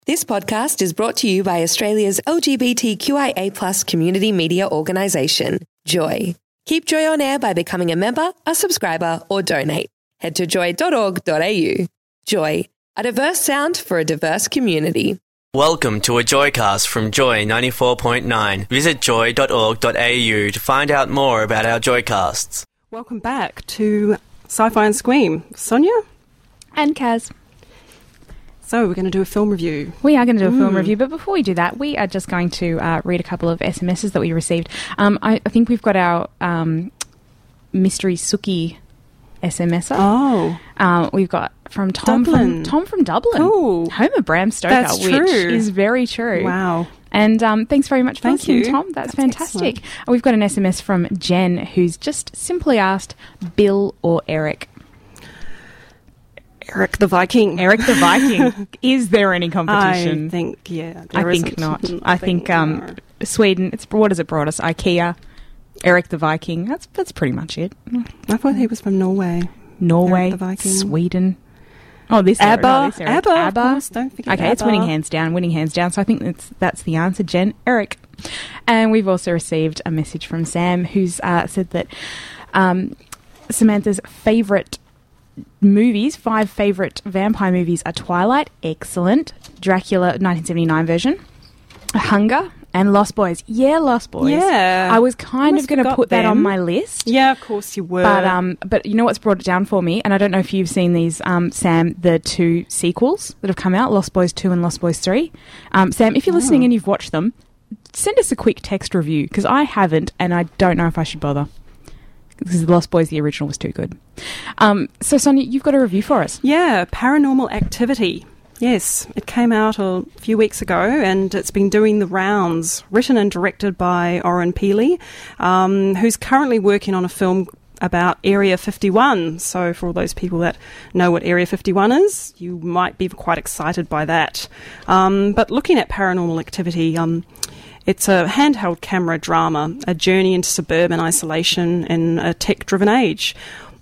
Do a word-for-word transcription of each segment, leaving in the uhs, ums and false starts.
This podcast is brought to you by Australia's L G B T Q I A plus community media organisation, Joy. Keep Joy on air by becoming a member, a subscriber, or donate. Head to joy dot org dot a u. Joy, a diverse sound for a diverse community. Welcome to a Joycast from Joy ninety-four point nine. Visit joy dot org dot a u to find out more about our Joycasts. Welcome back to Sci-Fi and Scream. Sonia? And Kaz. So we're going to do a film review. We are going to do a Mm. film review, but before we do that, we are just going to uh, read a couple of S M Ses that we received. Um, I, I think we've got our um, Mystery Suki S M S. Oh. Um, we've got from Tom Dublin. from Tom from Dublin. Cool. Home of Bram Stoker, That's which true. is very true. Wow. And um, thanks very much for Thank listening, you. Tom. That's, That's fantastic. excellent. And we've got an S M S from Jen, who's just simply asked, Bill or Eric? Eric the Viking. Eric the Viking. Is there any competition? I think, yeah. I there think isn't. not. I think um, Sweden. It's what has it brought us? IKEA, Eric the Viking. That's that's pretty much it. I thought he was from Norway. Norway, Eric the Viking. Sweden. Oh, this ABBA. Eric, no, this Eric. ABBA, of ABBA. course. Don't forget Okay, it's ABBA. winning hands down. Winning hands down. So I think that's that's the answer, Jen. Eric. And we've also received a message from Sam, who's uh, said that um, Samantha's favourite movies, five favourite vampire movies are Twilight, excellent, Dracula nineteen seventy-nine version, Hunger, and Lost Boys. Yeah, Lost Boys. Yeah. I was kind Almost of going to forgot put that them. on my list. Yeah, of course you were. But um, but you know what's brought it down for me, and I don't know if you've seen these, um, Sam, the two sequels that have come out, Lost Boys two and Lost Boys three. Um, Sam, if you're listening Oh. and you've watched them, send us a quick text review, because I haven't, and I don't know if I should bother. Because Lost Boys, the original, was too good. Um, so, Sonia, you've got a review for us. Yeah, Paranormal Activity. Yes, it came out a few weeks ago and it's been doing the rounds. Written and directed by Oren Peely, um, who's currently working on a film about Area fifty-one. So for all those people that know what Area fifty-one is, you might be quite excited by that. Um, but looking at Paranormal Activity, um, it's a handheld camera drama, a journey into suburban isolation in a tech-driven age.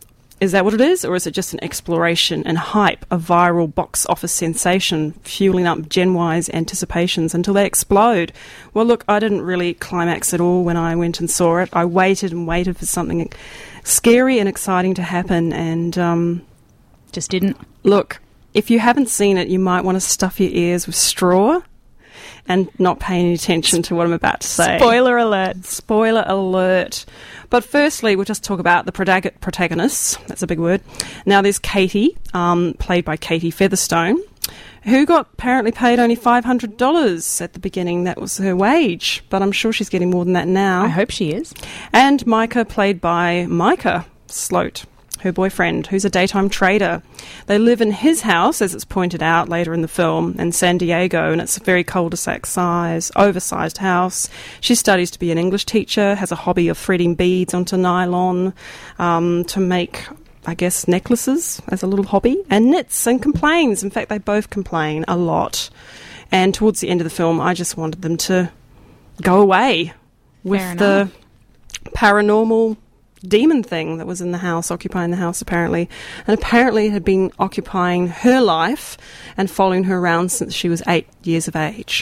Is that what it is, or is it just an exploration and hype, a viral box office sensation, fueling up Gen Y's anticipations until they explode? Well, look, I didn't really climax at all when I went and saw it. I waited and waited for something scary and exciting to happen, and um, Just didn't. look, if you haven't seen it, you might want to stuff your ears with straw and not pay any attention to what I'm about to say. Spoiler alert. Spoiler alert. But firstly, we'll just talk about the prodag- protagonists. That's a big word. Now, there's Katie, um, played by Katie Featherstone, who got apparently paid only five hundred dollars at the beginning. That was her wage, but I'm sure she's getting more than that now. I hope she is. And Micah, played by Micah Sloat, her boyfriend, who's a daytime trader. They live in his house, as it's pointed out later in the film, in San Diego, and it's a very cul-de-sac size, oversized house. She studies to be an English teacher, has a hobby of threading beads onto nylon um, to make, I guess, necklaces as a little hobby, and knits and complains. In fact, they both complain a lot. And towards the end of the film, I just wanted them to go away with Fair the enough. paranormal demon thing that was in the house, occupying the house apparently. And apparently it had been occupying her life and following her around since she was eight years of age.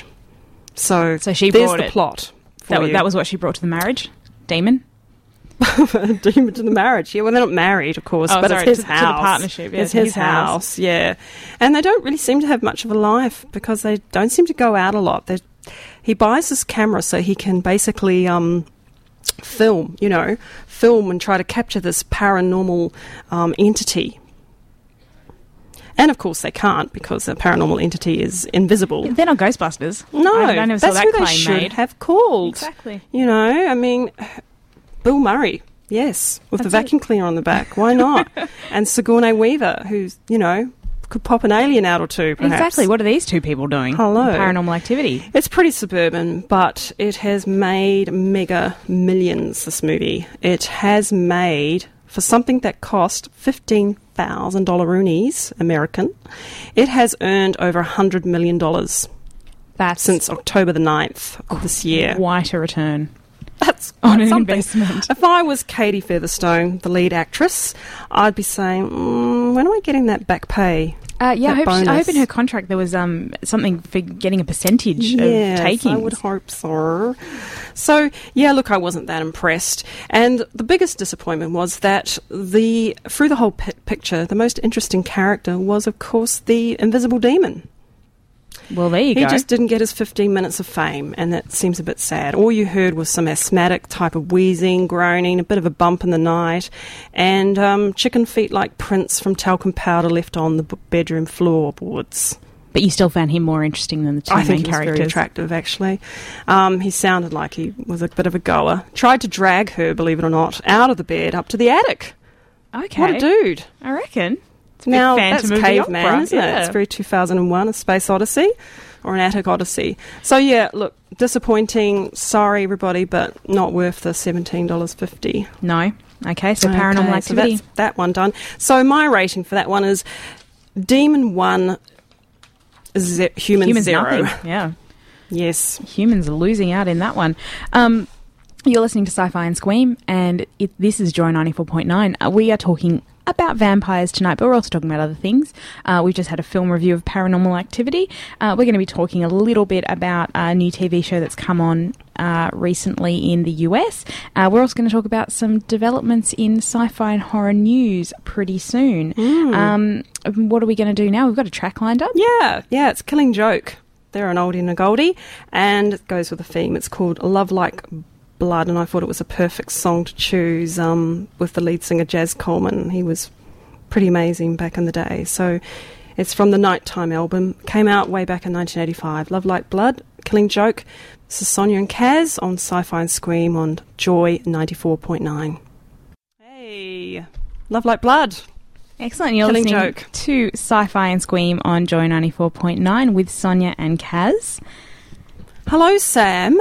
So, So she there's brought the it. plot. For That was, you. that was what she brought to the marriage? Demon? demon to the marriage. Yeah, well, they're not married, of course, Oh, but sorry, it's his to- to the house. partnership, yeah, it's his, his house. house. Yeah. And they don't really seem to have much of a life because they don't seem to go out a lot. They, he buys this camera so he can basically um, film, you know, film and try to capture this paranormal um, entity. And of course they can't because the paranormal entity is invisible. They're not Ghostbusters. No, I, I never saw that's that who they claim should made. have called. Exactly. You know, I mean, Bill Murray, yes, with the That's vacuum cleaner on the back. Why not? And Sigourney Weaver, who's, you know, could pop an alien out or two, perhaps. Exactly. What are these two people doing? Hello. Paranormal Activity. It's pretty suburban, but it has made mega millions, this movie. It has made, for something that cost fifteen thousand dollars American, it has earned over one hundred million dollars That's since October the ninth of this year. quite a return That's on quite an something. investment. If I was Katie Featherstone, the lead actress, I'd be saying, mm, when am I getting that back pay? Uh, yeah, I that hope, she, I hope bonus. in her contract there was um, something for getting a percentage Yes, of taking. I would hope so. So, yeah, look, I wasn't that impressed. And the biggest disappointment was that the through the whole pi- picture, the most interesting character was, of course, the Invisible Demon. Well, there you He go. just didn't get his fifteen minutes of fame, and that seems a bit sad. All you heard was some asthmatic type of wheezing, groaning, a bit of a bump in the night, and um, chicken feet like prints from talcum powder left on the b- bedroom floorboards. But you still found him more interesting than the two I main think he was characters. very attractive, actually. Um, he sounded like he was a bit of a goer. Tried to drag her, believe it or not, out of the bed up to the attic. Okay. What a dude. I reckon. It's a bit Now, Phantom that's of the Caveman, Opera, isn't yeah. it? It's very two thousand one, A Space Odyssey, or an Attic Odyssey. So, yeah, look, disappointing. Sorry, everybody, but not worth the seventeen dollars fifty. No. Okay, so Paranormal Okay, Activity. So that's that one done. So my rating for that one is Demon one, ze- Human Humans zero. nothing. Yeah. Yes. Humans are losing out in that one. Um, you're listening to Sci-Fi and Squeam, and it, this is Joy ninety-four point nine. Uh, we are talking about vampires tonight, but we're also talking about other things. Uh, we've just had a film review of Paranormal Activity. Uh, we're going to be talking a little bit about a new T V show that's come on uh, recently in the U S. Uh, we're also going to talk about some developments in sci-fi and horror news pretty soon. Mm. Um, what are we going to do now? We've got a track lined up. Yeah, yeah, it's Killing Joke. They're an oldie and a goldie, and it goes with a theme. It's called Love Like Blood, and I thought it was a perfect song to choose um, with the lead singer Jazz Coleman. He was pretty amazing back in the day. So it's from the Nighttime album. Came out way back in nineteen eighty-five. Love Like Blood, Killing Joke. This is Sonia and Kaz on Sci-Fi and Scream on Joy ninety-four point nine. Hey, Love Like Blood. Excellent. You're Killing listening Joke. to Sci-Fi and Squeam on Joy ninety-four point nine with Sonia and Kaz. Hello, Sam.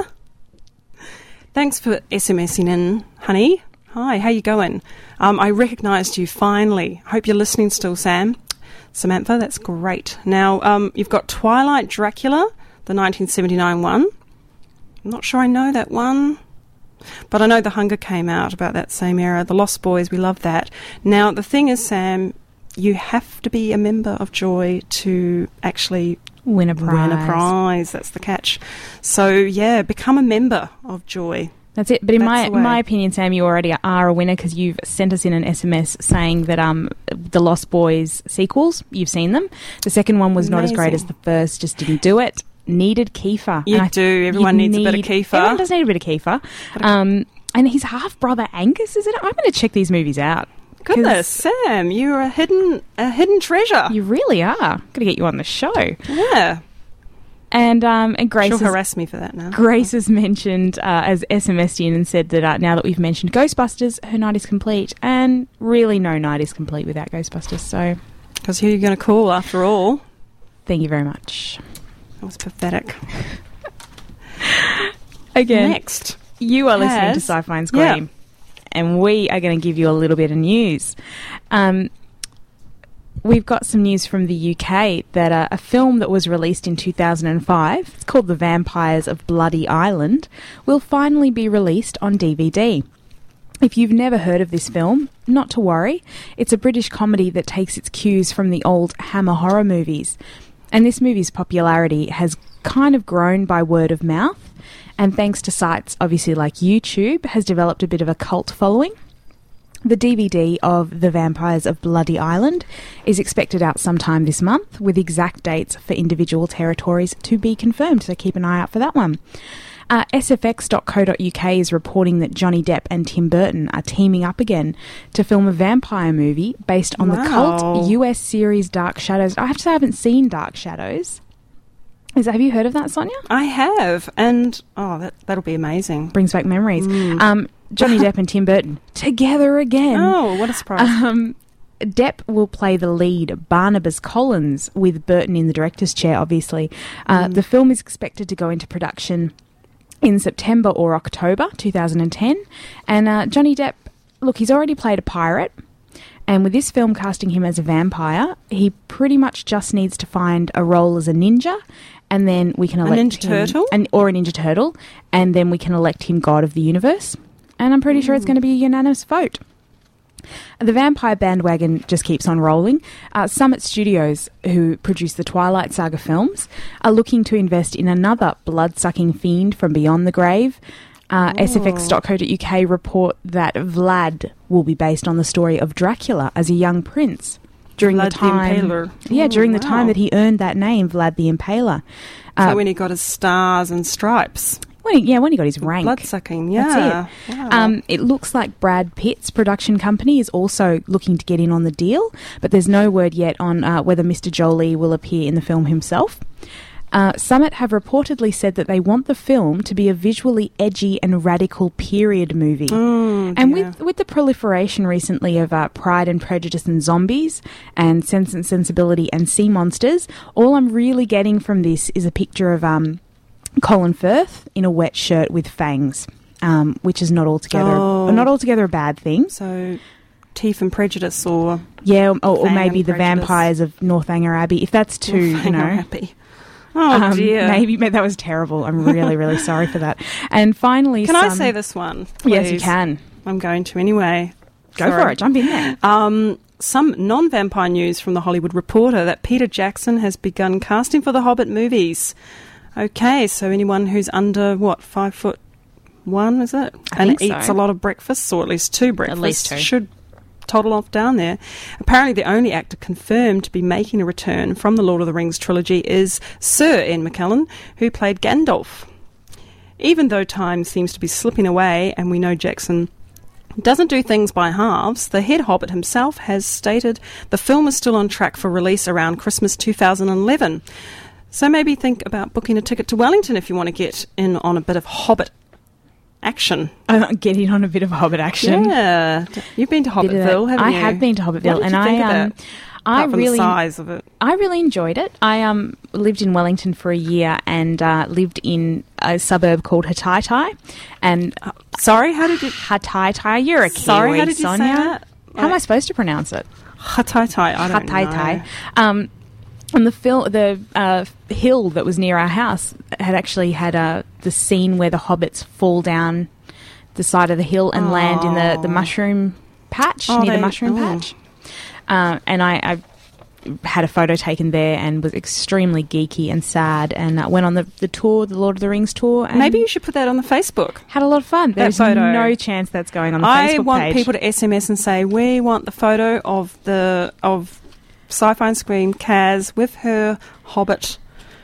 Thanks for SMSing in, honey. Hi, how you going? Um, I recognised you finally. Hope you're listening still, Sam. Samantha, that's great. Now, um, you've got Twilight Dracula, the nineteen seventy-nine one. I'm not sure I know that one, but I know The Hunger came out about that same era. The Lost Boys, we love that. Now, the thing is, Sam, you have to be a member of Joy to actually Win a prize. win a prize. That's the catch. So, yeah, become a member of Joy. That's it. But in That's my the way. my opinion, Sam, you already are a winner because you've sent us in an S M S saying that um the Lost Boys sequels, you've seen them. The second one was not as great as Amazing. the first, just didn't do it. Needed Kiefer. You And I- do. Everyone you needs a bit of need- Kiefer. Everyone does need a bit of Kiefer. Um, and his half-brother Angus, is it? I'm going to check these movies out. 'Cause Goodness, Sam, you're a hidden a hidden treasure. You really are. Got to get you on the show. Yeah. And um, and Grace She'll has, harass me for that now. Grace has mentioned, uh, as S M S'd in and said that uh, now that we've mentioned Ghostbusters, her night is complete. And really no night is complete without Ghostbusters. So Because who are you going to call after all? thank you very much. That was pathetic. Again, Next. you are listening to Has- Sci-Fi and Scream. Yeah. And we are going to give you a little bit of news. Um, we've got some news from the U K that uh, a film that was released in two thousand five, it's called The Vampires of Bloody Island, will finally be released on D V D. If you've never heard of this film, not to worry. It's a British comedy that takes its cues from the old Hammer horror movies. And this movie's popularity has kind of grown by word of mouth, and thanks to sites obviously like YouTube, has developed a bit of a cult following. The D V D of The Vampires of Bloody Island is expected out sometime this month, with exact dates for individual territories to be confirmed, so keep an eye out for that one. Uh, S F X dot co dot U K is reporting that Johnny Depp and Tim Burton are teaming up again to film a vampire movie based on the Wow. cult U S series Dark Shadows. I have to say I haven't seen Dark Shadows. Is that, have you heard of that, Sonia? I have. And, oh, that, that'll be amazing. Brings back memories. Mm. Um, Johnny Depp and Tim Burton together again. Oh, what a surprise. Um, Depp will play the lead, Barnabas Collins, with Burton in the director's chair, obviously. Uh, Mm. The film is expected to go into production in September or October two thousand ten. And uh, Johnny Depp, look, he's already played a pirate. And with this film casting him as a vampire, he pretty much just needs to find a role as a ninja. And then we can A elect Ninja him, Turtle? and, or a Ninja Turtle. And then we can elect him God of the Universe. And I'm pretty sure it's going to be a unanimous vote. The vampire bandwagon just keeps on rolling. Uh, Summit Studios, who produce the Twilight Saga films, are looking to invest in another blood-sucking fiend from beyond the grave. Uh, S F X dot co dot U K report that Vlad will be based on the story of Dracula as a young prince during Vlad the time. the Impaler. Yeah, Oh, during the wow. time that he earned that name, Vlad the Impaler. So Uh, when he got his stars and stripes. when he, yeah, when he got his rank. Blood sucking, yeah. That's it. Wow. Um, it looks like Brad Pitt's production company is also looking to get in on the deal, but there's no word yet on uh, whether Mister Jolie will appear in the film himself. Uh, Summit have reportedly said that they want the film to be a visually edgy and radical period movie. Mm, and dear. with with the proliferation recently of uh, Pride and Prejudice and zombies and Sense and Sensibility and sea monsters, all I'm really getting from this is a picture of um, Colin Firth in a wet shirt with fangs, um, which is not altogether Oh. not altogether a bad thing. So, Teeth and Prejudice or Yeah, or, or Fang maybe and the Prejudice. vampires of Northanger Abbey. If that's too, you Fang know, are happy. Oh, um, dear. maybe, maybe that was terrible. I'm really, really sorry for that. And finally, Can I some- say this one? Yes, you please? can. I'm going to anyway. Go Sorry. for it. Jump in there. Um, some non-vampire news from The Hollywood Reporter that Peter Jackson has begun casting for the Hobbit movies. Okay, so anyone who's under, what, five foot one, is it? I and think eats so. a lot of breakfasts, or at least two breakfasts, least two. should toddle off down there. Apparently the only actor confirmed to be making a return from the Lord of the Rings trilogy is Sir Ian McKellen, who played Gandalf. Even though time seems to be slipping away and we know Jackson doesn't do things by halves, the head Hobbit himself has stated the film is still on track for release around Christmas two thousand eleven. So maybe think about booking a ticket to Wellington if you want to get in on a bit of Hobbit action. Uh, get in on a bit of Hobbit action. Yeah. You've been to Bit of that. Hobbitville, haven't I you? have been to Hobbitville, What did and you think I of um, that? I Apart from really the size of it. I really enjoyed it. I um lived in Wellington for a year and uh, lived in a suburb called Hataitai. And Uh, sorry, how did you... Hataitai, you're a Kiwi, Sorry, how did you Sonia. say that? How am I supposed to pronounce it? Hataitai, I don't Hataitai. know. Um, and the fil- the uh, hill that was near our house had actually had uh, the scene where the hobbits fall down the side of the hill and land in the, the mushroom patch, Oh, near they- the mushroom oh. patch. Uh, and I, I had a photo taken there and was extremely geeky and sad, and uh, went on the, the tour, the Lord of the Rings tour. And Maybe you should put that on the Facebook. had a lot of fun. That There's photo. no chance that's going on the I Facebook want page. people to S M S and say, we want the photo of the of Sci-Fi and Scream Kaz with her Hobbit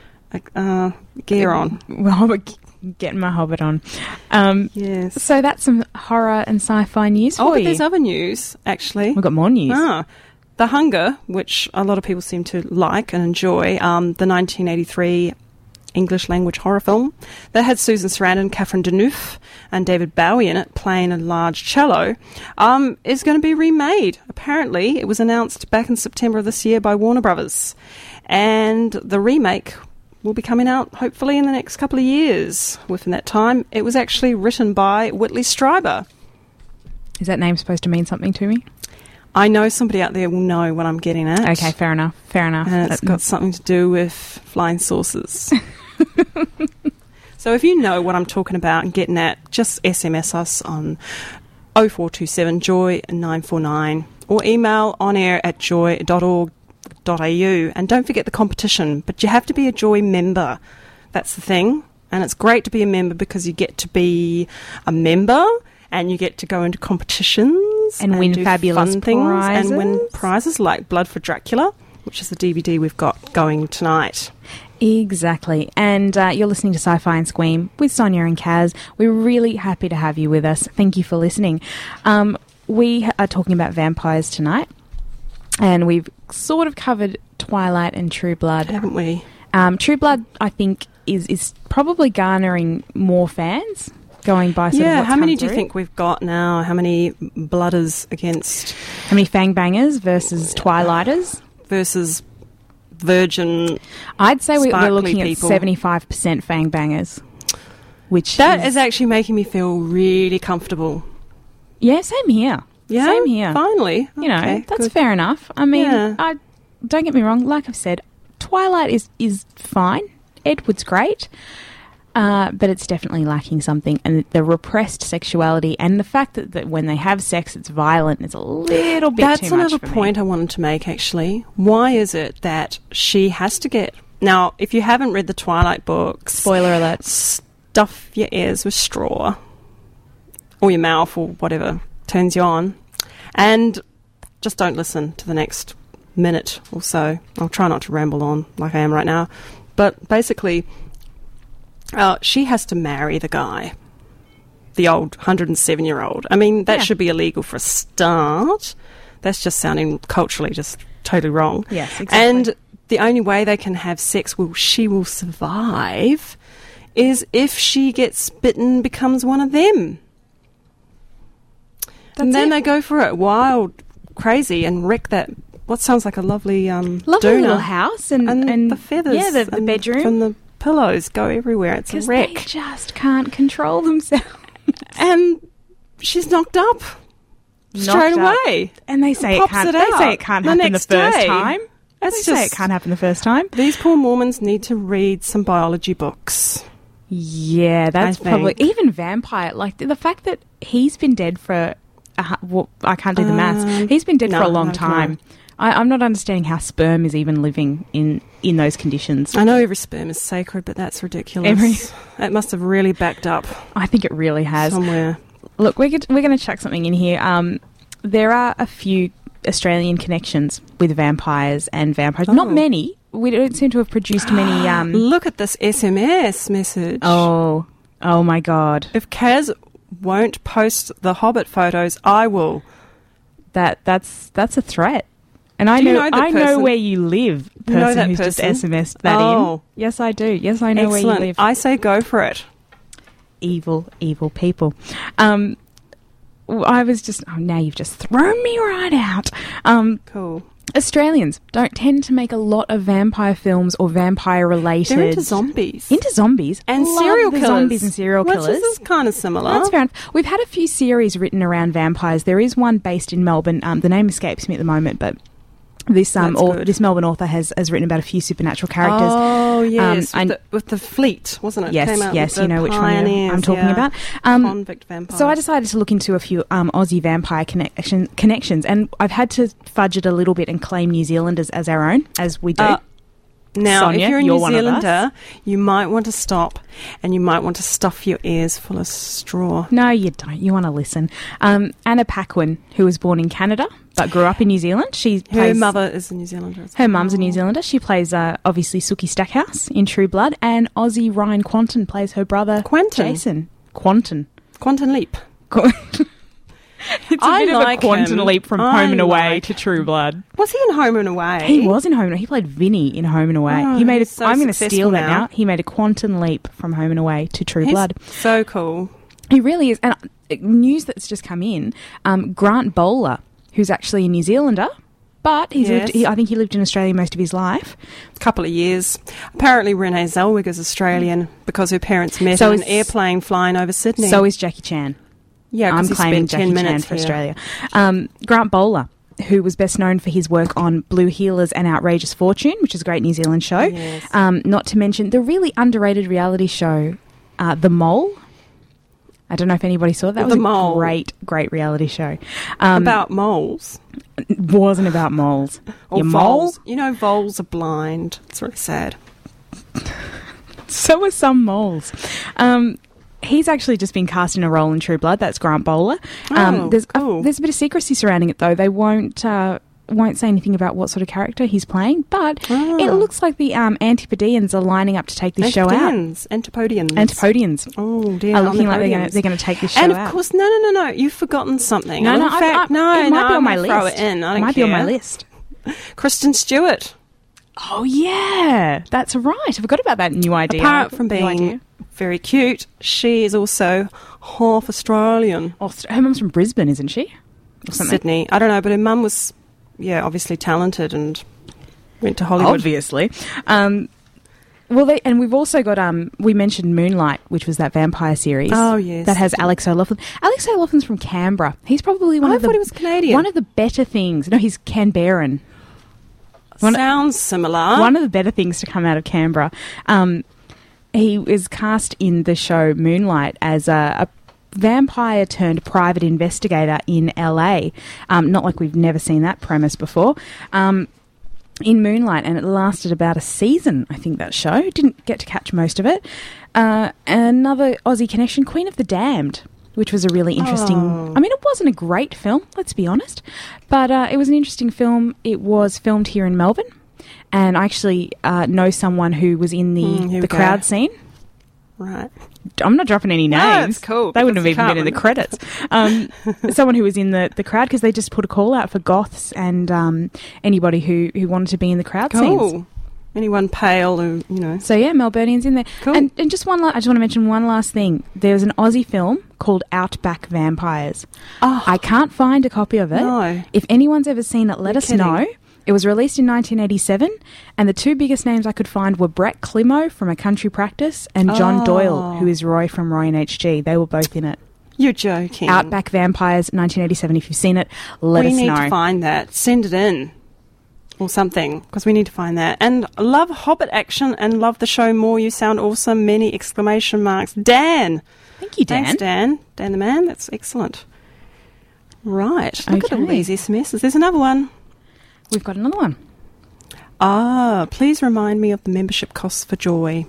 uh, gear on. Hobbit, getting my Hobbit on. Um, Yes. so that's some horror and sci-fi news for Oh, but you. there's other news, actually. We've got more news. Ah, The Hunger, which a lot of people seem to like and enjoy, um, the nineteen eighty-three English language horror film that had Susan Sarandon, Catherine Deneuve and David Bowie in it playing a large cello, um, is going to be remade. Apparently, it was announced back in September of this year by Warner Brothers. And the remake will be coming out hopefully in the next couple of years. Within that time, it was actually written by Whitley Strieber. Is that name supposed to mean something to me? I know somebody out there will know what I'm getting at. Okay, fair enough. Fair enough. And it's That- got something to do with flying saucers. So if you know what I'm talking about and getting at, just S M S us on oh four two seven joy nine four nine or email on air at joy dot org dot a u. And don't forget the competition, but you have to be a Joy member. That's the thing. And it's great to be a member because you get to be a member and you get to go into competitions And win do fabulous fun things prizes. and win prizes like Blood for Dracula, which is the D V D we've got going tonight. Exactly. And uh, you're listening to Sci-Fi and Scream with Sonia and Kaz. We're really happy to have you with us. Thank you for listening. Um, we are talking about vampires tonight, and we've sort of covered Twilight and True Blood. Haven't we? Um, True Blood, I think, is, is probably garnering more fans, going by sort of Yeah, what's how many come do you through. think we've got now? How many blooders against How many fangbangers versus Twilighters? versus virgin? I'd say we, we're Sparkly looking at people. seventy-five percent fangbangers. Which That is, is actually making me feel really comfortable. yeah, same here. Yeah, Same here. Finally, You know, Okay, that's good. fair enough. I mean, Yeah. I don't get me wrong. Like I've said, Twilight is is fine. Edward's great. Uh, but it's definitely lacking something. And the repressed sexuality and the fact that, that when they have sex, it's violent is a little bit That's too much another for point me. I wanted to make, actually. Why is it that she has to get... Now, if you haven't read the Twilight books... Spoiler alert. Stuff your ears with straw. Or your mouth, or whatever turns you on. And just don't listen to the next minute or so. I'll try not to ramble on like I am right now. But basically... Uh, she has to marry the guy, the old one hundred seven-year-old. I mean, that Yeah. should be illegal for a start. That's just sounding culturally just totally wrong. Yes, exactly. And the only way they can have sex, will she will survive, is if she gets bitten, becomes one of them. That's and then it. they go for it wild, crazy, and wreck that, what sounds like a lovely um, Lovely doona. little house. And, And, and the feathers. Yeah, the, the and bedroom. From the pillows go everywhere. It's a Because wreck. they just can't control themselves. And she's knocked up straight Knocked up. away. And they say it Pops can't. it they out say it can't the happen the next first day. time. That's they say it just- can't happen the first time. These poor Mormons need to read some biology books. Yeah, that's I probably think. even vampire. Like the, the fact that he's been dead for. A, hu- well, I can't do the maths. Um, He's been dead no, for a long no, time. no. I, I'm not understanding how sperm is even living in in those conditions. I know every sperm is sacred, but that's ridiculous. Every- It must have really backed up I think it really has. somewhere. Look, we're get, we're going to chuck something in here. Um, there are a few Australian connections with vampires and vampires. Not Oh. many. We don't seem to have produced many. Um, Look at this S M S message. oh, oh my God! If Kaz won't post the Hobbit photos, I will. That that's that's a threat. And I Do you know, know that I know person? where you live. Person You know that who's just person? S M S'd that Oh. in. Yes, I do. Yes, I know Excellent. where you live. I say go for it. Evil, evil people. Um, w- I was just. Oh, now you've just thrown me right out. Um, Cool. Australians don't tend to make a lot of vampire films or vampire related. They're into zombies. Into zombies and Love serial the killers. zombies and serial Which killers. is kind of similar. That's fair enough. We've had a few series written around vampires. There is one based in Melbourne. Um, the name escapes me at the moment, but this um, That's or, good. this Melbourne author has, has written about a few supernatural characters. Oh, yes. Um, with, I- the, with the fleet, wasn't it? yes, Came out yes, with you the know which one you're- pioneers, I'm talking yeah. about. Um, Convict vampires. So I decided to look into a few um, Aussie vampire connection, connections, and I've had to fudge it a little bit and claim New Zealanders as our own, as we do. Uh, Now, Sonia, if you're a you're New one of us. Zealander, you might want to stop and you might want to stuff your ears full of straw. No, you don't. You want to listen. Um, Anna Paquin, who was born in Canada but grew up in New Zealand. She Her plays, mother is a New Zealander. as Her well. mum's a New Zealander. She plays uh, obviously Sookie Stackhouse in True Blood, and Aussie Ryan Quanton plays her brother Quentin. Jason Quanton. Quantum Leap. Qu- it's a I bit like of a quantum him. leap from I Home and Away like to True Blood. Was he in Home and Away? He was in Home and Away. He played Vinny in Home and Away. Oh, he made. A, he's so I'm going to steal successful that now. now. He made a quantum leap from Home and Away to True He's Blood. so cool. He really is. And uh, news that's just come in: um, Grant Bowler, who's actually a New Zealander, but he's Yes. lived. He, I think he lived in Australia most of his life. Couple of years. Apparently Renee Zellweger is Australian because her parents met So on an is- airplane flying over Sydney. So is Jackie Chan. yeah, 'cause I'm he claiming spent Jackie ten Chan minutes for here. Australia. Um, Grant Bowler, who was best known for his work on Blue Heelers and Outrageous Fortune, which is a great New Zealand show. Yes. Um, not to mention the really underrated reality show, uh, The Mole. I don't know if anybody saw it. That was The a Mole. great, great reality show. Um, About moles. it wasn't about moles. Or Your voles. mole? You know, voles are blind. It's really sad. So are some moles. Um, he's actually just been cast in a role in True Blood. That's Grant Bowler. Um, Oh, there's, cool. a, there's a bit of secrecy surrounding it, though. They won't uh, won't say anything about what sort of character he's playing, but Ah. it looks like the um, Antipodeans are lining up to take this show out. Antipodians. Antipodians. Antipodians Oh, dear. are on looking the like they're going to podiums. they're going to take this show And of out. course, no, no, no, no. You've forgotten something. no, And no, in I- fact, I- no, it might no, be on I'm my gonna list. Throw it in. I It don't might be on my care. list. Kristen Stewart. Oh yeah, that's right. I forgot about that new idea. Apart from New being idea. very cute, she is also half Australian. Aust- her mum's from Brisbane, isn't she? Or something. Sydney. I don't know, but her mum was, yeah, obviously talented and went to Hollywood. Obviously. Um, well, they, and we've also got, um, we mentioned Moonlight, which was that vampire series. Oh, yes. That has Alex O'Loughlin. Alex O'Loughlin's from Canberra. He's probably one I of the... thought he was Canadian. One of the better things... No, he's Canberran. One, Sounds similar. one of the better things to come out of Canberra. Um, he is cast in the show Moonlight as a, a vampire turned private investigator in L A. Um, not like we've never seen that premise before. Um, in Moonlight, and it lasted about a season, I think, that show. Didn't get to catch most of it. Uh, another Aussie connection, Queen of the Damned, which was a really interesting... Oh. I mean, it wasn't a great film, let's be honest, but uh, it was an interesting film. It was filmed here in Melbourne, and I actually uh, know someone who was in the, Mm, the crowd scene. Right. I'm not dropping any names. No, it's cool. They wouldn't have because even you been in the can't. credits. Um, someone who was in the, the crowd, because they just put a call out for goths and um, anybody who, who wanted to be in the crowd Cool. scenes. Anyone pale who, you know. So yeah, Melburnians in there. Cool. And, and just one, la- I just want to mention one last thing. There's an Aussie film called Outback Vampires. Oh, I can't find a copy of it. no. If anyone's ever seen it, let You're us kidding. know. It was released in nineteen eighty-seven, and the two biggest names I could find were Brett Climo from A Country Practice and John Oh. Doyle, who is Roy from Roy and H G. They were both in it. You're joking. Outback Vampires, nineteen eighty-seven. If you've seen it, let we us need know. to find that. Send it in. Or something, because we need to find that. And love Hobbit action and love the show more. You sound awesome. Many exclamation marks. Dan. Thank you, Dan. Thanks, Dan. Dan the man. That's excellent. Right. Look at all Okay. these S M Ses. There's another one. We've got another one. Ah, please remind me of the membership costs for Joy.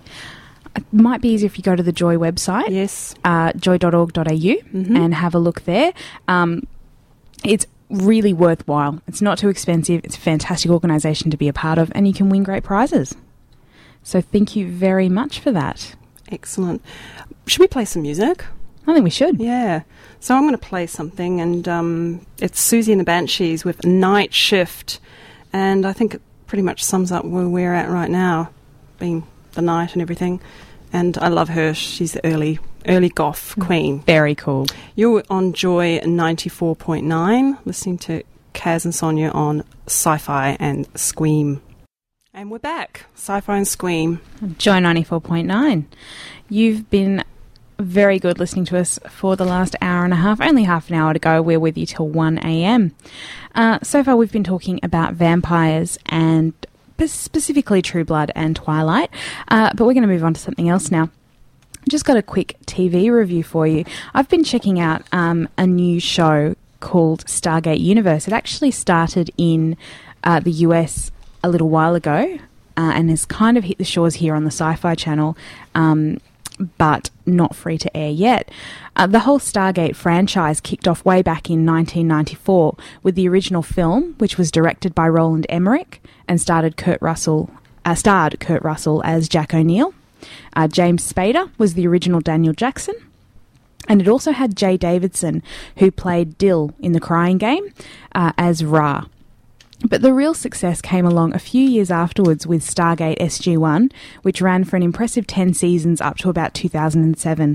It might be easier if you go to the Joy website, Yes. uh, joy dot org dot a u, Mhm. and have a look there. Um, it's really worthwhile. It's not too expensive. It's a fantastic organisation to be a part of, and you can win great prizes. So thank you very much for that. Excellent. Should we play some music? I think we should. Yeah. So I'm going to play something, and um, it's Susie and the Banshees with Night Shift. And I think it pretty much sums up where we're at right now, being the night and everything. And I love her. She's the early, early goth queen. Very cool. You're on Joy ninety-four point nine, listening to Kaz and Sonia on Sci-Fi and Squeam. And we're back. Sci-Fi and Squeam. Joy ninety-four point nine. You've been very good listening to us for the last hour and a half. Only half an hour to go. We're with you till one a.m. Uh, so far we've been talking about vampires and specifically True Blood and Twilight, uh, but we're going to move on to something else now. Just got a quick T V review for you. I've been checking out um, a new show called Stargate Universe. It actually started in uh, the U S a little while ago uh, and has kind of hit the shores here on the Sci-Fi Channel, um, but not free to air yet. Uh, the whole Stargate franchise kicked off way back in nineteen ninety-four with the original film, which was directed by Roland Emmerich and started Kurt Russell, uh, starred Kurt Russell as Jack O'Neill. Uh, James Spader was the original Daniel Jackson. And it also had Jay Davidson, who played Dill in The Crying Game, uh, as Ra. But the real success came along a few years afterwards with Stargate S G one, which ran for an impressive ten seasons up to about two thousand seven.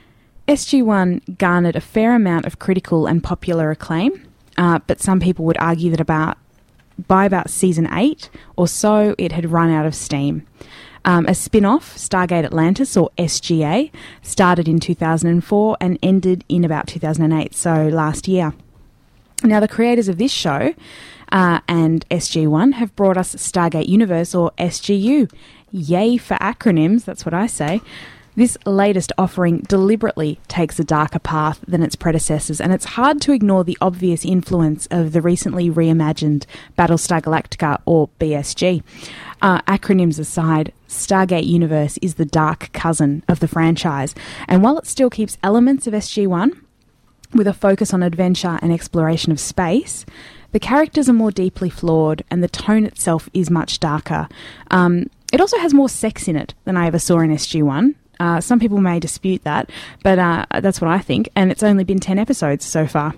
S G one garnered a fair amount of critical and popular acclaim, uh, but some people would argue that about by about season eight or so, it had run out of steam. Um, a spin-off, Stargate Atlantis, or S G A, started in two thousand four and ended in about two thousand eight, so last year. Now, the creators of this show uh, and S G one have brought us Stargate Universe, or S G U. Yay for acronyms, that's what I say. This latest offering deliberately takes a darker path than its predecessors, and it's hard to ignore the obvious influence of the recently reimagined Battlestar Galactica, or B S G. Uh, acronyms aside, Stargate Universe is the dark cousin of the franchise, and while it still keeps elements of S G one, with a focus on adventure and exploration of space, the characters are more deeply flawed and the tone itself is much darker. Um, it also has more sex in it than I ever saw in S G one. Uh, some people may dispute that, but uh, that's what I think, and it's only been ten episodes so far.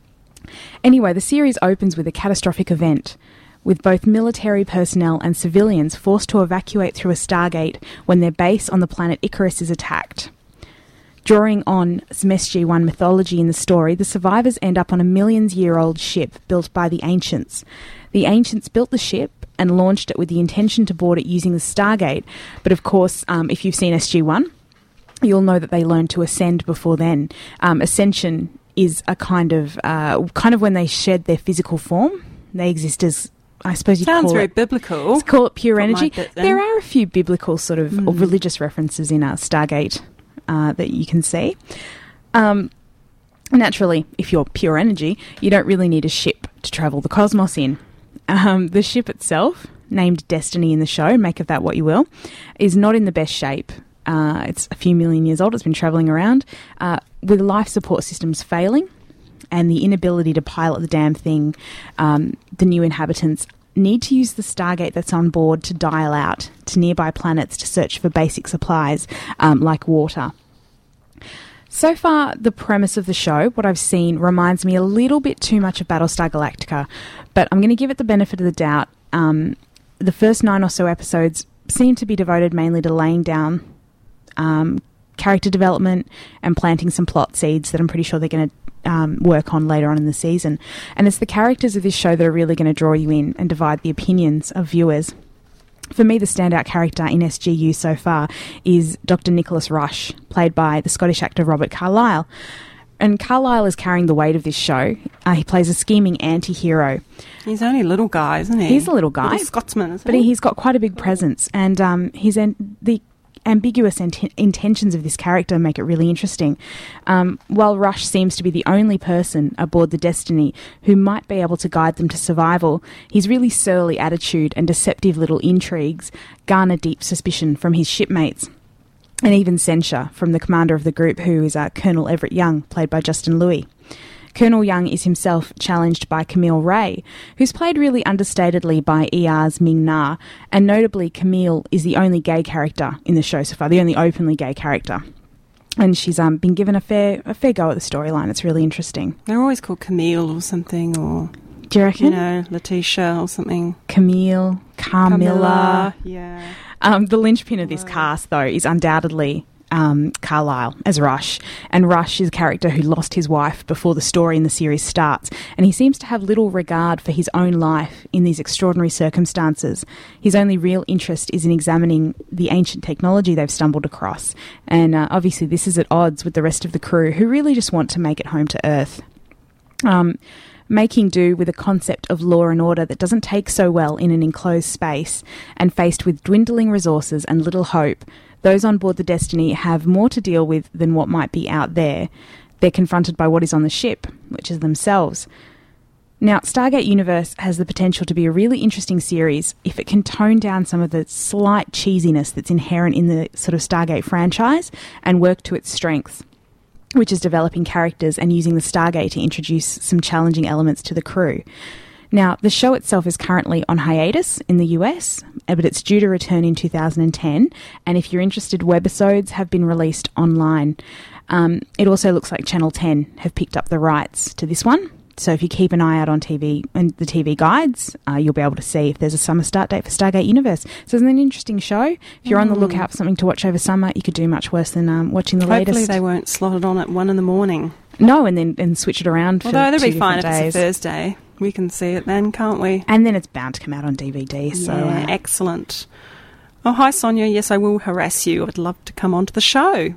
Anyway, the series opens with a catastrophic event, with both military personnel and civilians forced to evacuate through a Stargate when their base on the planet Icarus is attacked. Drawing on some S G one mythology in the story, the survivors end up on a millions-year-old ship built by the Ancients. The Ancients built the ship and launched it with the intention to board it using the Stargate, but of course, um, if you've seen S G one, you'll know that they learned to ascend before then. Um, ascension is a kind of uh, kind of when they shed their physical form. They exist as I suppose you'd Sounds call very it... biblical. Let's call it pure Put my energy. bit in. There are a few biblical sort of Mm. or religious references in uh, Stargate uh, that you can see. Um, naturally, if you're pure energy, you don't really need a ship to travel the cosmos in. Um, the ship itself, named Destiny in the show, make of that what you will, is not in the best shape. Uh, it's a few million years old. It's been travelling around uh, with life support systems failing and the inability to pilot the damn thing. Um, the new inhabitants need to use the Stargate that's on board to dial out to nearby planets to search for basic supplies um, like water. So far, the premise of the show, what I've seen, reminds me a little bit too much of Battlestar Galactica, but I'm going to give it the benefit of the doubt. Um, the first nine or so episodes seem to be devoted mainly to laying down um, character development and planting some plot seeds that I'm pretty sure they're going to Um, work on later on in the season. And it's the characters of this show that are really going to draw you in and divide the opinions of viewers. For me, the standout character in S G U so far is Doctor Nicholas Rush, played by the Scottish actor Robert Carlyle. And Carlyle is carrying the weight of this show. Uh, he plays a scheming anti-hero. He's only a little guy, isn't he? He's a little guy. Little Scotsman, isn't But he? he's got quite a big presence. And um, he's en- the ambiguous int- intentions of this character make it really interesting. Um, while Rush seems to be the only person aboard the Destiny who might be able to guide them to survival, his really surly attitude and deceptive little intrigues garner deep suspicion from his shipmates, and even censure from the commander of the group, who is uh, Colonel Everett Young, played by Justin Louis. Colonel Young is himself challenged by Camille Ray, who's played really understatedly by E R's Ming Na, and notably Camille is the only gay character in the show so far, the only openly gay character. And she's um, been given a fair a fair go at the storyline. It's really interesting. They're always called Camille or something, or, Do you reckon? you know, Letitia or something. Camille, Carmilla. Yeah. Um, the linchpin of this cast, though, is undoubtedly um, Carlyle as Rush. And Rush is a character who lost his wife before the story in the series starts, and he seems to have little regard for his own life in these extraordinary circumstances. His only real interest is in examining the ancient technology they've stumbled across. And uh, obviously this is at odds with the rest of the crew, who really just want to make it home to Earth. Um... Making do with a concept of law and order that doesn't take so well in an enclosed space, and faced with dwindling resources and little hope, those on board the Destiny have more to deal with than what might be out there. They're confronted by what is on the ship, which is themselves. Now, Stargate Universe has the potential to be a really interesting series if it can tone down some of the slight cheesiness that's inherent in the sort of Stargate franchise and work to its strengths, which is developing characters and using the Stargate to introduce some challenging elements to the crew. Now, the show itself is currently on hiatus in the U S, but it's due to return in two thousand ten, and if you're interested, webisodes have been released online. Um, it also looks like Channel ten have picked up the rights to this one, so if you keep an eye out on T V and the T V guides, uh, you'll be able to see if there's a summer start date for Stargate Universe. So it's an interesting show. If you're mm. on the lookout for something to watch over summer, you could do much worse than um, watching the Hopefully latest. Hopefully they won't slot it on at one in the morning. No, and then and switch it around for Although that'd two be fine if days. it's a Thursday. We can see it then, can't we? And then it's bound to come out on D V D. So yeah, uh, excellent. Oh, hi, Sonia. Yes, I will harass you. I'd love to come onto the show.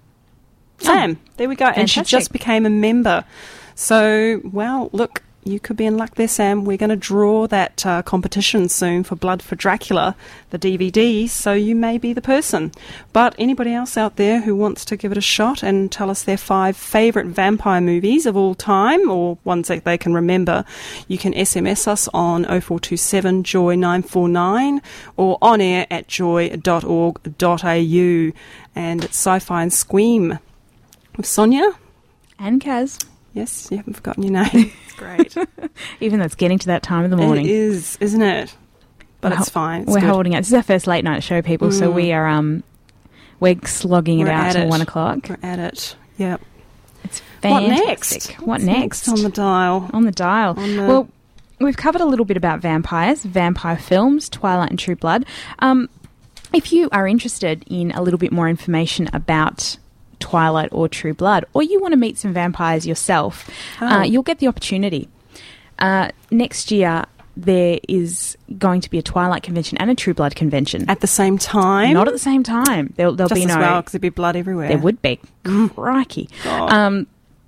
Sam, oh, there we go. Fantastic. And she just became a member. So, well, look, you could be in luck there, Sam. We're going to draw that uh, competition soon for Blood for Dracula, the D V D, so you may be the person. But anybody else out there who wants to give it a shot and tell us their five favourite vampire movies of all time, or ones that they can remember, you can S M S us on oh four two seven joy nine four nine or on air at joy dot org dot a u. And it's Sci-Fi and Squeam with Sonia. And Kaz. Yes, you haven't forgotten your name. It's great. Even though it's getting to that time of the morning. It is, isn't it? But we're it's fine. It's we're good. holding it. This is our first late night show, people, mm. so we are um we're slogging we're it out till it. one o'clock. We're at it. Yep. It's fantastic. What next? What What's next? next on the dial? On the dial. On the well, we've covered a little bit about vampires, vampire films, Twilight and True Blood. Um, if you are interested in a little bit more information about Twilight or True Blood, or you want to meet some vampires yourself, oh. uh, you'll get the opportunity. Uh, next year, there is going to be a Twilight convention and a True Blood convention. At the same time? Not at the same time. There'll, there'll Just be as no... well, because there'd be blood everywhere. There would be. Mm. Crikey. God. Um,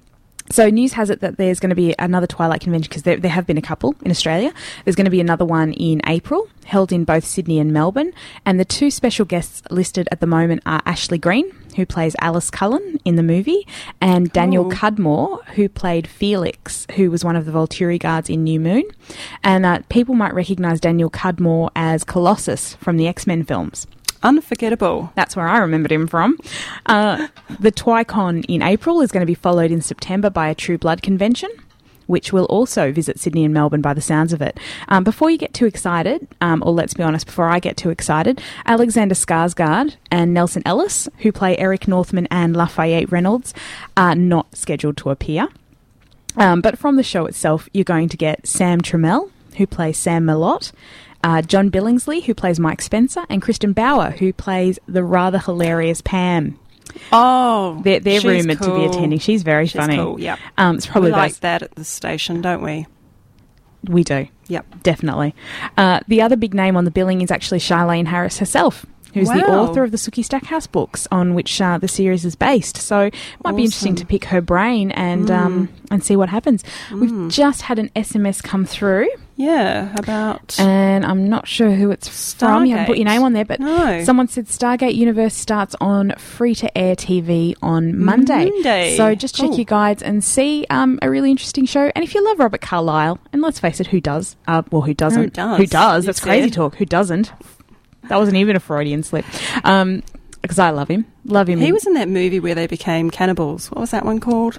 So news has it that there's going to be another Twilight convention, because there, there have been a couple in Australia. There's going to be another one in April, held in both Sydney and Melbourne. And the two special guests listed at the moment are Ashley Greene, who plays Alice Cullen in the movie, and cool. Daniel Cudmore, who played Felix, who was one of the Volturi guards in New Moon. And uh, people might recognise Daniel Cudmore as Colossus from the X-Men films. Unforgettable. That's where I remembered him from. Uh, the TwiCon in April is going to be followed in September by a True Blood convention, which will also visit Sydney and Melbourne by the sounds of it. Um, before you get too excited, um, or let's be honest, before I get too excited, Alexander Skarsgård and Nelson Ellis, who play Eric Northman and Lafayette Reynolds, are not scheduled to appear. Um, but from the show itself, you're going to get Sam Trammell, who plays Sam Malott, Uh, John Billingsley, who plays Mike Spencer, and Kristen Bauer, who plays the rather hilarious Pam. Oh, they're, they're rumoured cool. to be attending. She's very she's funny. Cool, yep. Um, it's probably we like best. that at the station, don't we? We do. Yep, definitely. Uh, the other big name on the billing is actually Charlaine Harris herself, who's wow. the author of the Sookie Stackhouse books on which uh, the series is based. So it might awesome. be interesting to pick her brain and mm. um, and see what happens. Mm. We've just had an S M S come through. Yeah, about... And I'm not sure who it's Stargate. from. You haven't put your name on there, but no. someone said Stargate Universe starts on free-to-air T V on Monday. Monday. So just check cool. your guides and see um, a really interesting show. And if you love Robert Carlyle, and let's face it, who does? Uh, well, who doesn't? Who does? Who does? You That's crazy said. talk. Who doesn't? That wasn't even a Freudian slip. Um, because I love him. Love him. He was in that movie where they became cannibals. What was that one called?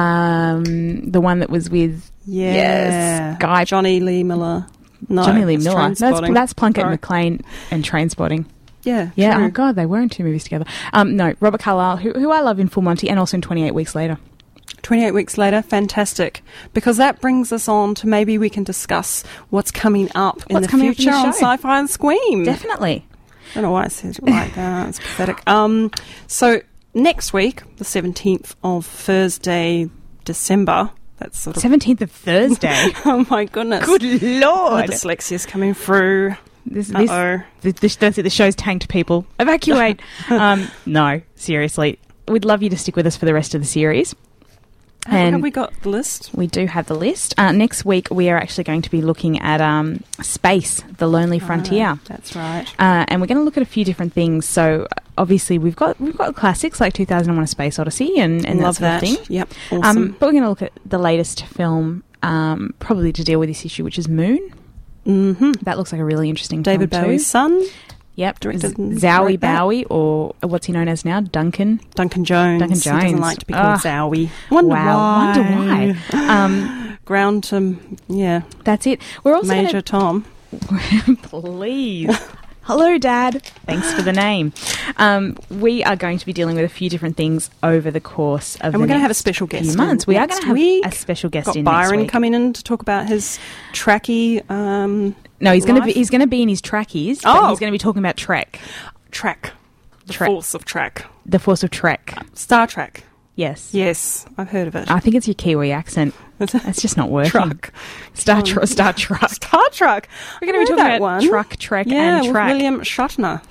Um, the one that was with... Yeah. Yes, Guy... Johnny Lee Miller. No, Johnny Lee it's Miller. That's, Trainspotting. that's Plunkett Sorry. McLean and Trainspotting. Yeah. Yeah, true. oh God, they were in two movies together. Um, no, Robert Carlyle, who, who I love in Full Monty, and also in twenty-eight Weeks Later. twenty-eight Weeks Later, fantastic. Because that brings us on to maybe we can discuss what's coming up in What's the coming up in future the on show. Sci-Fi and Squeam. Definitely. I don't know why I said it like that. It's pathetic. Um, so next week, the seventeenth of Thursday, December... That's sort of seventeenth of Thursday. oh my goodness! Good Lord! The dyslexia's coming through. This, this, Uh-oh. the, the, that's it, the show's tanked, people. Evacuate! um, no, seriously. We'd love you to stick with us for the rest of the series. Have, And have we got the list? we do have the list. Uh, next week, we are actually going to be looking at um, Space, The Lonely Frontier. Ah, that's right. Uh, and we're going to look at a few different things. So obviously we've got we've got classics like two thousand one: A Space Odyssey and, and Love that sort that. of thing. Yep, awesome. Um, but we're going to look at the latest film, um, probably to deal with this issue, which is Moon. mm-hmm. That looks like a really interesting David film Bowie's too. son, Yep, directed and Zowie wrote that. Bowie, or what's he known as now, Duncan. Duncan Jones. Duncan He doesn't Jones. like to be called Ah. Zowie. Wonder wow, why. wonder why. Um, Ground to, yeah, that's it. We're also Major Tom. gonna, please. Hello, Dad. Thanks for the name. Um, we are going to be dealing with a few different things over the course of And the we're going to have a next special few guest months. in We are next going to have week. a special guest Got in Byron next week. coming in to talk about his tracky um, No, he's going to be life. he's going to be in his trackies. Oh. But he's going to be talking about Trek, track. The Trek. force of track. the force of Trek. Star Trek. Yes, Yes, I've heard of it. I think it's your Kiwi accent. It's just not working. Truck. Star Tr- Star Truck. Star Trek. We're going to be talking about one. truck, trek, yeah, and with track. William Shatner.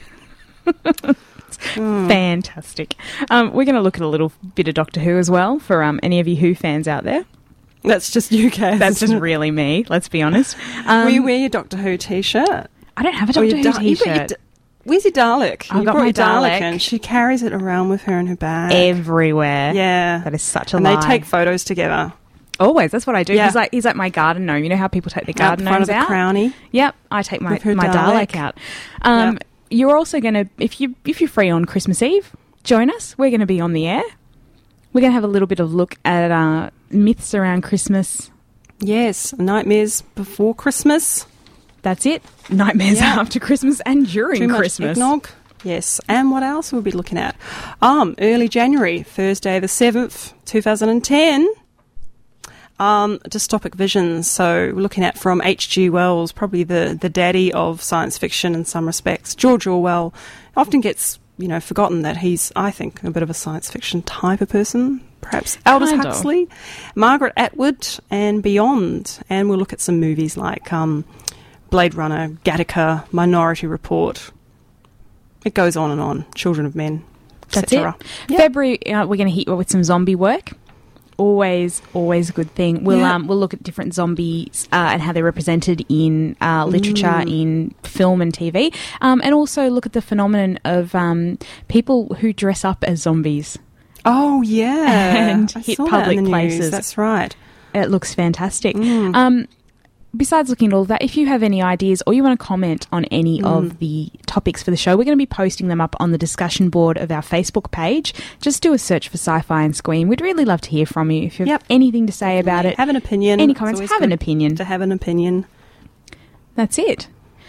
Mm. Fantastic. Um, we're going to look at a little bit of Doctor Who as well for um, any of you Who fans out there. That's just you guys. That's just really me, let's be honest. Um, Will you wear your Doctor Who t-shirt? I don't have a Or Doctor your Who Da- you got your t-shirt. Da- Where's your Dalek? I've you got brought my your Dalek, Dalek. and she carries it around with her in her bag. Everywhere. Yeah. That is such a and lie. they take photos together. Always, that's what I do. Yeah. He's like he's like my garden gnome. You know how people take their Out garden the front gnomes of the out? crownie. Yep, I take my, With her my Dalek. Dalek out. Um, Yep. You're also going to, if, you, if you're free on Christmas Eve, join us. We're going to be on the air. We're going to have a little bit of look at uh, myths around Christmas. Yes, Nightmares Before Christmas. That's it. Nightmares Yeah. after Christmas and during Too much Christmas. eggnog. Yes, and what else we'll be looking at? Um, early January, Thursday the seventh, two thousand ten. Um, dystopic visions. So we're looking at from H G Wells, probably the, the daddy of science fiction in some respects. George Orwell often gets, you know, forgotten that he's, I think, a bit of a science fiction type of person. Perhaps Aldous Kind of. Huxley, Margaret Atwood, and beyond. And we'll look at some movies like um, Blade Runner, Gattaca, Minority Report. It goes on and on. Children of Men, That's et cetera. it. February, uh, we're going to hit you with some zombie work. always, always a good thing. We'll Yeah. um, we'll look at different zombies uh, and how they're represented in uh, literature, Mm. in film and T V, um, and also look at the phenomenon of um, people who dress up as zombies. Oh, yeah. And I hit saw that public in the news. places. That's right. It looks fantastic. Mm. Um, besides looking at all of that, if you have any ideas or you want to comment on any Mm. of the topics for the show, we're going to be posting them up on the discussion board of our Facebook page. Just do a search for Sci-Fi and Squeam. We'd really love to hear from you. If you have Yep. anything to say about it, Have an opinion. any It's comments, always have an good opinion. To have an opinion. That's it.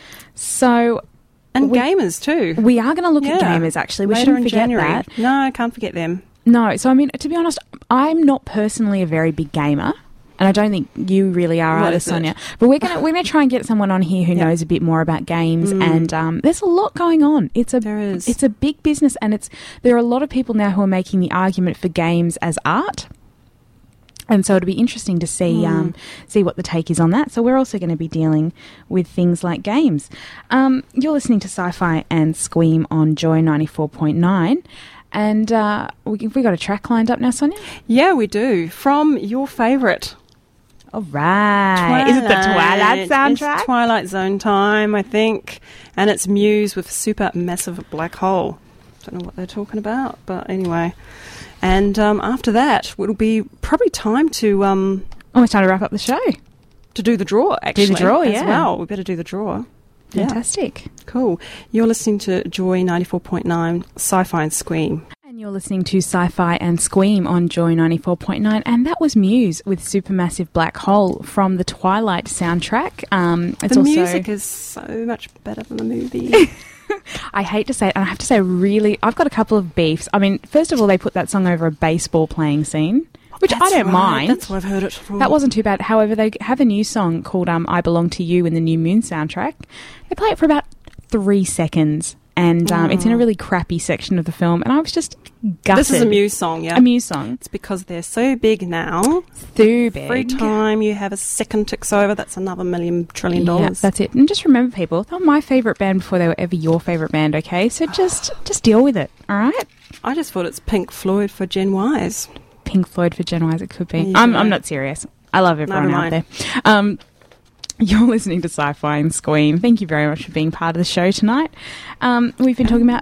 So And we, gamers too. we are going to look at Yeah. gamers, actually. We Later shouldn't in forget January. that. No, I can't forget them. No, so I mean, to be honest, I'm not personally a very big gamer. And I don't think you really are What either, is it? Sonia. But we're gonna we're gonna try and get someone on here who Yeah. knows a bit more about games. Mm. And um, there's a lot going on. It's a There is. it's a big business, and it's there are a lot of people now who are making the argument for games as art. And so it'll be interesting to see Mm. um, see what the take is on that. So we're also going to be dealing with things like games. Um, you're listening to Sci-Fi and Squeam on Joy ninety-four point nine. And uh, we, we got a track lined up now, Sonia? Yeah, we do. From your favourite. All right. Is it the Twilight soundtrack? It's Twilight Zone time, I think. And it's Muse with Supermassive Black Hole. Don't know what they're talking about, but anyway. And um, after that, it'll be probably time to um, Oh, it's time to wrap up the show. to do the draw, actually. draw, as yeah. well. We better do the draw. Yeah. Fantastic. Cool. You're listening to Joy ninety-four point nine, Sci-Fi and Squeam. And you're listening to Sci-Fi and Squeam on Joy ninety-four point nine. And that was Muse with Supermassive Black Hole from the Twilight soundtrack. Um, it's the also, music is so much better than the movie. I hate to say it, and I have to say really, I've got a couple of beefs. I mean, first of all, they put that song over a baseball playing scene, which That's I don't right. mind. That's what I've heard it for. That wasn't too bad. However, they have a new song called um, I Belong to You in the new Moon soundtrack. They play it for about three seconds, and um, it's in a really crappy section of the film, and I was just gutted. This is a Muse song, yeah. A Muse song. It's because they're so big now. Too big. Every time you have a second ticks over, that's another million trillion Yeah, dollars. that's it. And just remember, people, they were my favourite band before they were ever your favourite band, okay? So just just deal with it, all right? I just thought it's Pink Floyd for Gen Ys. Pink Floyd for Gen Ys, it could be. There you I'm, go. I'm not serious. I love everyone Never out there. Um, you're listening to Sci-Fi and Squeam. Thank you very much for being part of the show tonight. Um, we've been talking about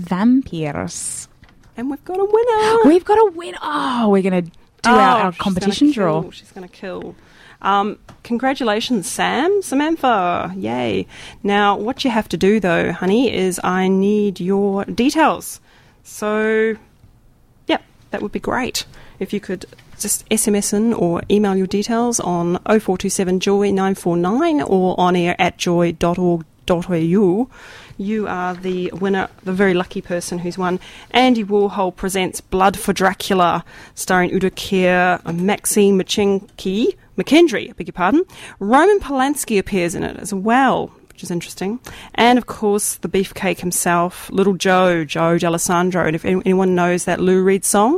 vampires. And we've got a winner. We've got a win. Oh, we're going to do Oh, our, our she's competition gonna draw. kill. She's going to kill. Um, congratulations, Sam, Samantha. Yay. Now, what you have to do, though, honey, is I need your details. So, yeah, that would be great. If you could just S M S in or email your details on oh four two seven joy nine four nine or on air at joy dot org dot a u. You are the winner, the very lucky person who's won. Andy Warhol presents Blood for Dracula, starring Udo Kier, Maxine Machinki, McKendry, I beg your pardon. Roman Polanski appears in it as well, which is interesting. And, of course, the beefcake himself, Little Joe, Joe D'Alessandro. And if any- anyone knows that Lou Reed song,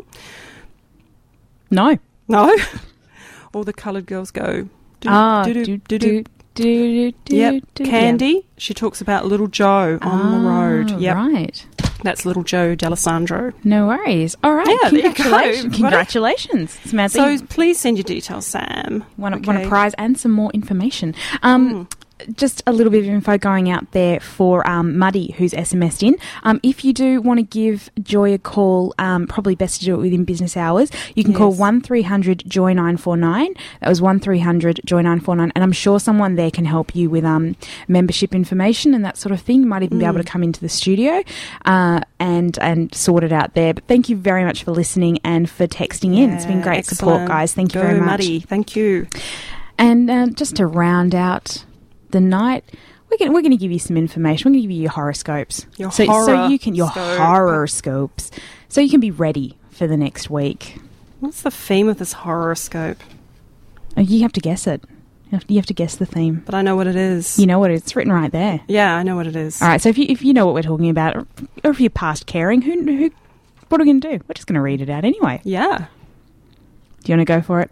No. no? All the coloured girls go. do, Ah, do, do, do, do, do, do, do, Yep, do. Candy. She talks about Little Joe on the road. Ah, Yep, Right. that's Little Joe D'Alessandro. No worries. All right. Yeah, there you go, Congratulations. everybody. Congratulations, Samantha. So You please send your details, Sam. want, a, Okay. want a prize and some more information. Um, Just a little bit of info going out there for um, Muddy, who's S M S'd in. Um, if you do want to give Joy a call, um, probably best to do it within business hours. You can call Yes. one three hundred joy nine four nine. That was one three hundred joy nine four nine. And I'm sure someone there can help you with um, membership information and that sort of thing. You might even be able to come into the studio uh, and, and sort it out there. But thank you very much for listening and for texting in. It's been Yeah, great support, excellent. guys. Thank you Go, very much. Muddy. Thank you. And uh, just to round out the night, we're going we're going to give you some information. We're going to give you your horoscopes, Your so so you can your horoscope. horoscopes, so you can be ready for the next week. What's the theme of this horoscope? Uh, You have to guess it. You have, you have to guess the theme. But I know what it is. You know what it is. It's written right there. Yeah, I know what it is. All right. So if you if you know what we're talking about, or, or if you're past caring, who who what are we going to do? We're just going to read it out anyway. Yeah. Do you want to go for it?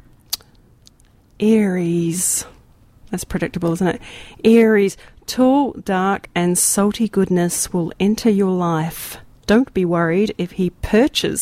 Aries. That's predictable, isn't it? Aries. Tall, dark, and salty goodness will enter your life. Don't be worried if he perches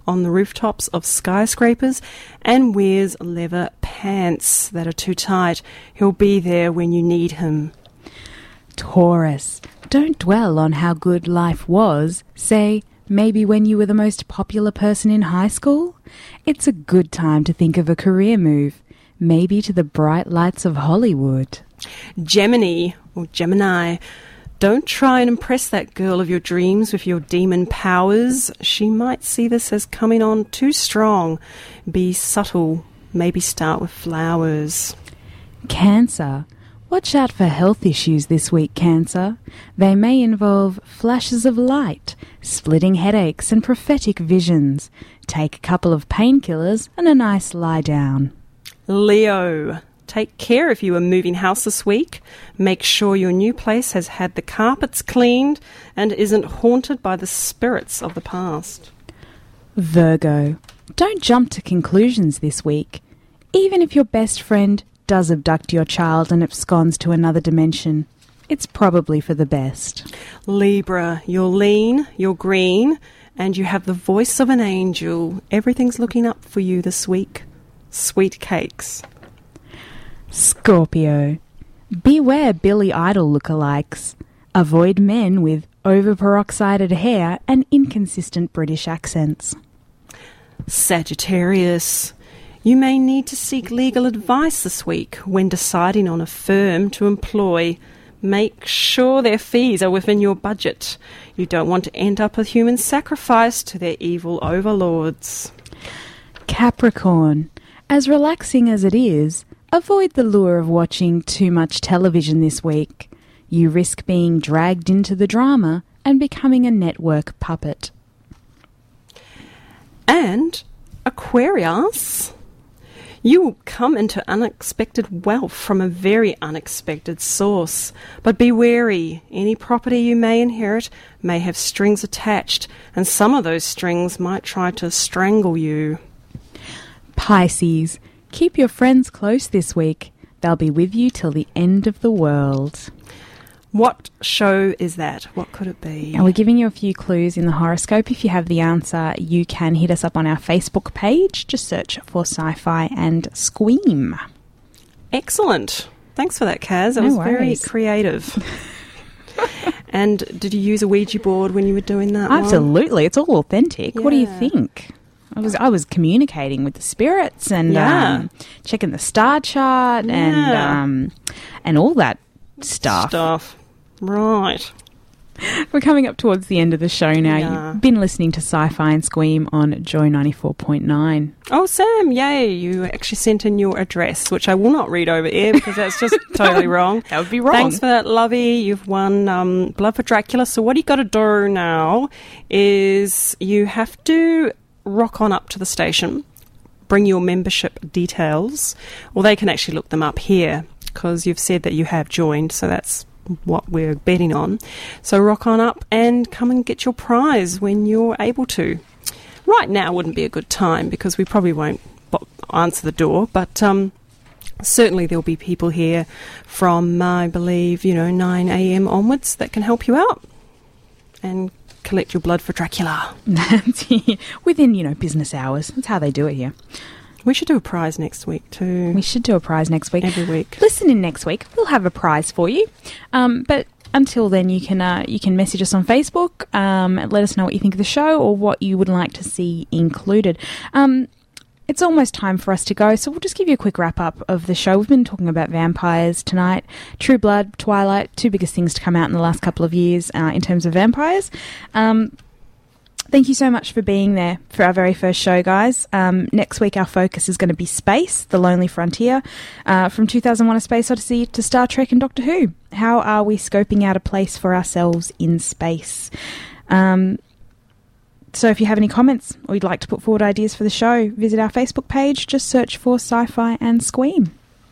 on the rooftops of skyscrapers and wears leather pants that are too tight. He'll be there when you need him. Taurus, don't dwell on how good life was. Say, maybe when you were the most popular person in high school? It's a good time to think of a career move, maybe to the bright lights of Hollywood. Gemini, or Gemini, don't try and impress that girl of your dreams with your demon powers. She might see this as coming on too strong. Be subtle. Maybe start with flowers. Cancer. Watch out for health issues this week, Cancer. They may involve flashes of light, splitting headaches and prophetic visions. Take a couple of painkillers and a nice lie down. Leo. Take care if you are moving house this week. Make sure your new place has had the carpets cleaned and isn't haunted by the spirits of the past. Virgo. Don't jump to conclusions this week. Even if your best friend does abduct your child and absconds to another dimension, it's probably for the best. Libra. You're lean, you're green, and you have the voice of an angel. Everything's looking up for you this week. Sweet cakes. Scorpio. Beware Billy Idol lookalikes. Avoid men with over-peroxided hair and inconsistent British accents. Sagittarius. You may need to seek legal advice this week when deciding on a firm to employ. Make sure their fees are within your budget. You don't want to end up a human sacrifice to their evil overlords. Capricorn. As relaxing as it is, avoid the lure of watching too much television this week. You risk being dragged into the drama and becoming a network puppet. And Aquarius. You will come into unexpected wealth from a very unexpected source. But be wary. Any property you may inherit may have strings attached, and some of those strings might try to strangle you. Pisces. Keep your friends close this week. They'll be with you till the end of the world. What show is that? What could it be? And we're giving you a few clues in the horoscope. If you have the answer, you can hit us up on our Facebook page. Just search for Sci-Fi and Squeam. Excellent. Thanks for that, Kaz. That No was worries. very creative. And did you use a Ouija board when you were doing that one? Absolutely. It's all authentic. What do you Yeah. think? I was I was communicating with the spirits and Yeah. um, checking the star chart and Yeah. um, and all that stuff. Stuff. Right. We're coming up towards the end of the show now. Yeah. You've been listening to Sci-Fi and Squeam on Joy ninety-four point nine. Oh, Sam, yay. You actually sent in your address, which I will not read over air because that's just totally wrong. That would be wrong. Thanks for that, Lovey. You've won um, Blood for Dracula. So what you got to do now is you have to rock on up to the station, bring your membership details, or they can actually look them up here because you've said that you have joined, so that's what we're betting on. So rock on up and come and get your prize when you're able to. Right now wouldn't be a good time because we probably won't bo- answer the door, but um, certainly there'll be people here from, uh, I believe, you know, nine a.m. onwards that can help you out and collect your blood for Dracula. Within, you know, business hours. That's how they do it here. We should do a prize next week too. We should do a prize next week. Every week. Listen in next week. We'll have a prize for you. Um, but until then, you can uh, you can message us on Facebook. Um, and let us know what you think of the show or what you would like to see included. Um, it's almost time for us to go, so we'll just give you a quick wrap-up of the show. We've been talking about vampires tonight. True Blood, Twilight, two biggest things to come out in the last couple of years uh, in terms of vampires. Um, thank you so much for being there for our very first show, guys. Um, next week, our focus is going to be space, The Lonely Frontier, uh, from two thousand one A Space Odyssey to Star Trek and Doctor Who. How are we scoping out a place for ourselves in space? Um... So if you have any comments or you'd like to put forward ideas for the show, visit our Facebook page. Just search for Sci-Fi and Squeam.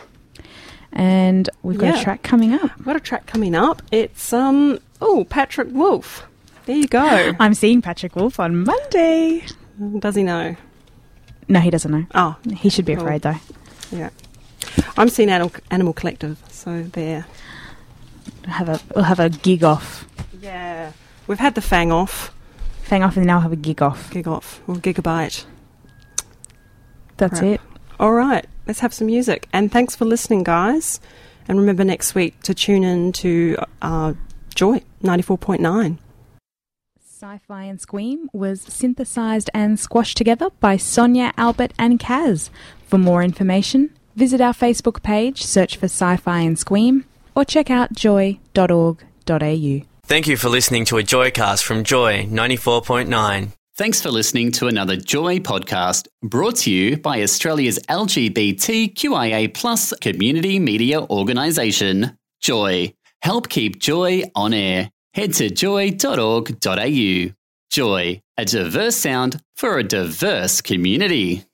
And we've got Yeah. a track coming up. We've got a track coming up. It's, um, oh, Patrick Wolf. There you go. I'm seeing Patrick Wolf on Monday. Does he know? No, he doesn't know. Oh, He should be Cool. afraid, though. yeah. I'm seeing Animal, Animal Collective, so there. We'll have a, we'll have a gig off. Yeah. We've had the Fang off. Fang off and then I'll have a gig off. Gig off or gigabyte. That's Crap. it. All right, let's have some music. And thanks for listening, guys. And remember next week to tune in to uh, Joy ninety-four point nine. Sci-Fi and Squeam was synthesised and squashed together by Sonia, Albert and Kaz. For more information, visit our Facebook page, search for Sci-Fi and Squeam, or check out joy dot org dot a u. Thank you for listening to a Joycast from Joy ninety-four point nine. Thanks for listening to another Joy podcast brought to you by Australia's L G B T Q I A plus community media organisation, Joy. Help keep Joy on air. Head to joy dot org dot a u. Joy, a diverse sound for a diverse community.